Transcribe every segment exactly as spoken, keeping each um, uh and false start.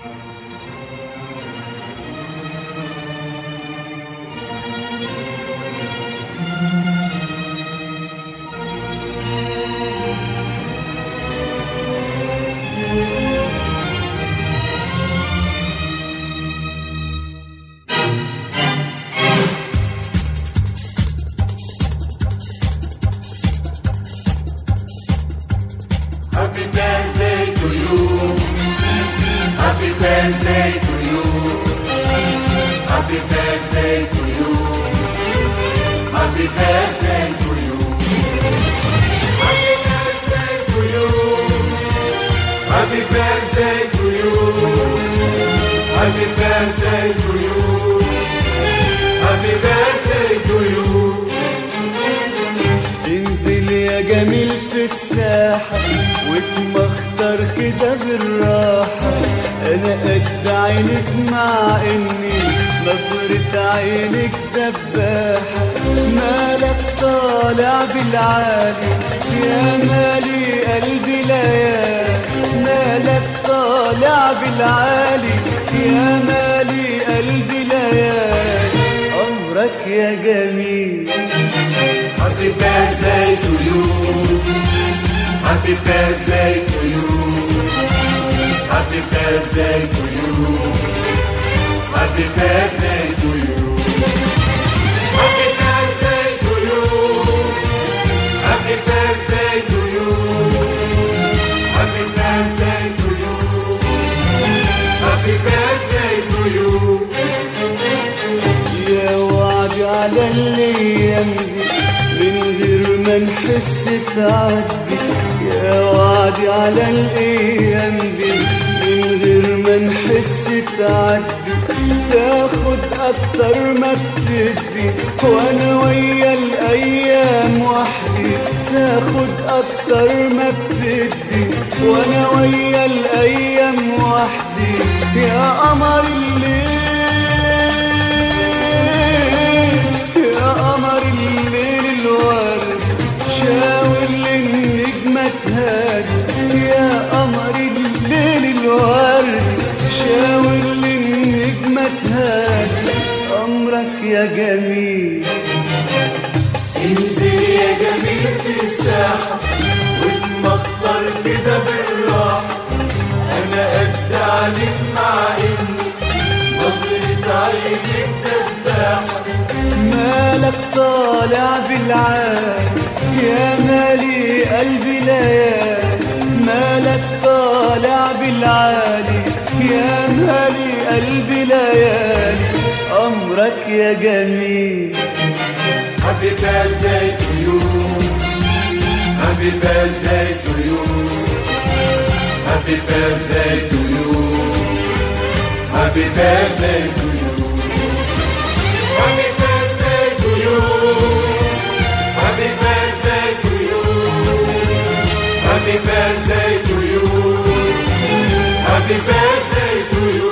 Happy birthday to you. Happy birthday to you. Happy birthday to you. Happy birthday to you. Happy birthday to you. Happy birthday to you. Happy birthday to you. Happy birthday to you. انزل يا جميل في الساحة واتمخطر كده بالراحة. انا قد عينك مع اني نظرة عينك دباحة. مالك طالع بالعالي يا مالي قلبي ليالي. مالك طالع بالعالي يا مالي قلبي ليالي. عمرك يا جميل. Happy birthday to you. Happy birthday to you. Happy birthday to you. Happy birthday to you. Happy birthday to you. Happy birthday to you. Happy birthday to you. Happy birthday to you. يا وعد على الايام دي من غير ما نحس تعدي. يا وعدي على الايام دي من غير ما نحس تعدي. تاخد اكتر ما بتدي وانا ويا الايام وحدي. تاخد اكتر ما بتدي وانا ويا الايام وحدي. يا قمر الليل يا قمر الليل الورد شاور للنجمة تهادي. يا قمر الليل الورد شاور للنجمة تهادي. أمرك يا جميل. انزل يا جميل في الساحة واتمخطر كده بالراحة. أنا قد عليك مع إني نظرة عينك دباحة. مالك طالع بالعالي يا مالي قلبي ليالي. مالك طالع بالعالي يا مالي قلبي ليالي. أمرك يا جميل. Happy birthday to you. Happy birthday to you. Happy birthday to you. Happy birthday to you. Happy birthday to you. Happy birthday to you. Happy birthday to you. Happy birthday to you.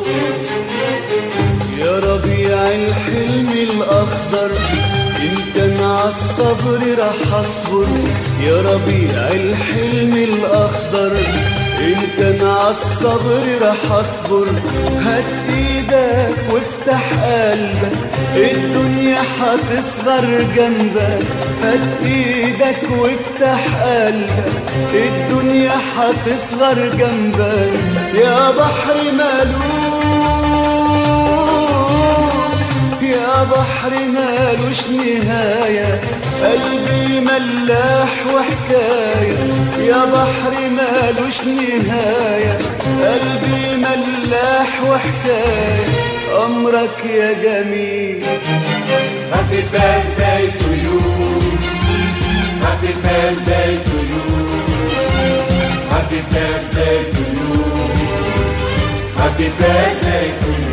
يا ربيع الحلم الأخضر انت مع الصبر رح اصبر. يا ربيع الحلم الأخضر انت مع الصبر رح اصبر. هات ايدك وافتح قلبك الدنيا حتصغر جنبك. هات ايدك وافتح قلبك الدنيا حتصغر جنبك. يا بحر مالوش يا بحر مالوش نهاية. قلبي ملاح وحكاية. يا بحر مالوش نهاية. قلبي ملاح وحكاية. أمرك يا جميل. Happy birthday to you. Happy birthday to you. Happy birthday to you. Happy birthday to you.